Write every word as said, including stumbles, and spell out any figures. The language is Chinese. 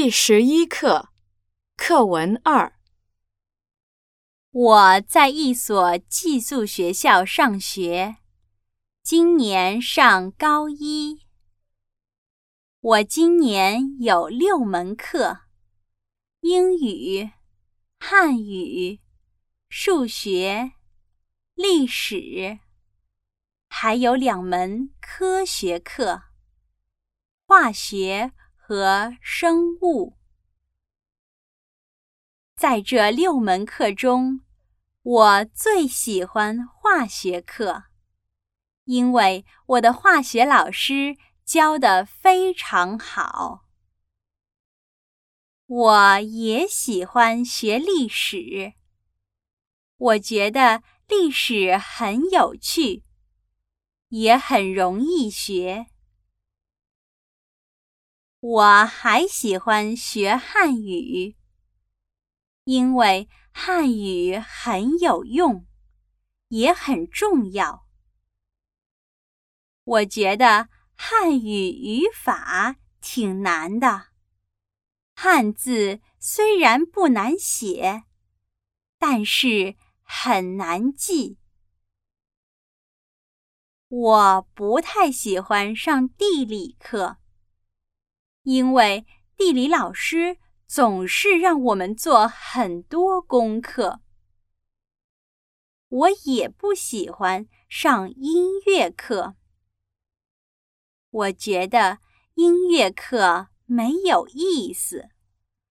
第十一课，课文二。 我在一所寄宿学校上学，今年上高一。我今年有六门课：英语、汉语、数学、历史，还有两门科学课：化学和生物。在这六门课中，我最喜欢化学课，因为我的化学老师教得非常好。我也喜欢学历史，我觉得历史很有趣，也很容易学。我还喜欢学汉语，因为汉语很有用，也很重要。我觉得汉语语法挺难的，汉字虽然不难写，但是很难记。我不太喜欢上地理课，因为地理老师总是让我们做很多功课。我也不喜欢上音乐课，我觉得音乐课没有意思。